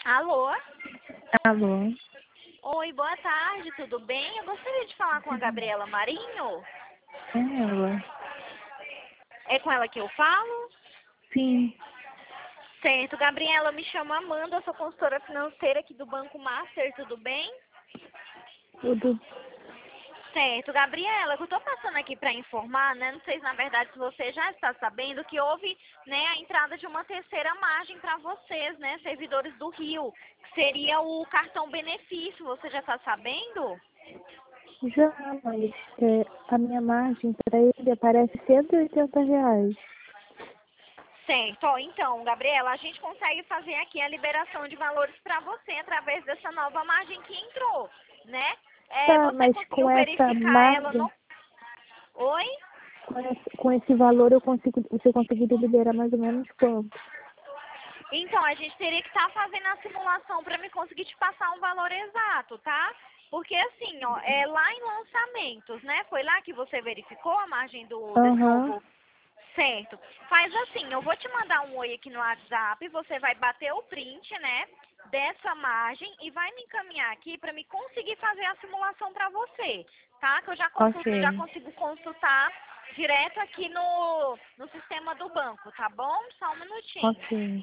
Alô? Alô? Oi, boa tarde, tudo bem? Eu gostaria de falar com a Gabriela Marinho. É ela? É com ela que eu falo? Sim. Certo, Gabriela, eu me chamo Amanda, eu sou consultora financeira aqui do Banco Master, tudo bem? Tudo. Certo, Gabriela, eu estou passando aqui para informar, né? Não sei se na verdade se você já está sabendo que houve, né, a entrada de uma terceira margem para vocês, né, servidores do Rio, que seria o cartão benefício. Você já está sabendo? Já, mas a minha margem para ele aparece R$ 180. Certo, ó, então, Gabriela, a gente consegue fazer aqui a liberação de valores para você através dessa nova margem que entrou, né? Tá, Você mas conseguiu com essa verificar ela margem, no... Oi? com esse valor você conseguiria liberar mais ou menos quanto? Então, a gente teria que estar fazendo a simulação para me conseguir te passar um valor exato, tá? Porque assim, ó, lá em lançamentos, né? Foi lá que você verificou a margem desse Aham, novo. Certo. Faz assim, eu vou te mandar um oi aqui no WhatsApp, você vai bater o print, né, dessa margem e vai me encaminhar aqui para me conseguir fazer a simulação para você, tá? Que eu já ok, consigo consultar direto aqui no sistema do banco, tá bom? Só um minutinho. ok.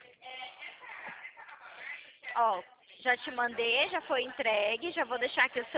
Ó, já te mandei, já foi entregue, já vou deixar aqui o seu